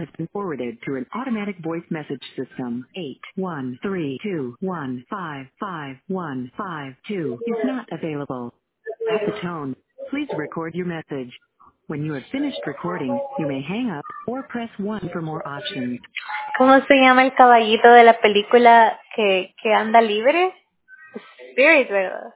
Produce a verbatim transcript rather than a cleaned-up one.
has been forwarded to an automatic voice message system. eight one three two one five five one five two is not available. At the tone, please record your message. When you have finished recording, you may hang up or press one for more options. ¿Cómo se llama el caballito de la película que, que anda libre? Spirit, ¿verdad?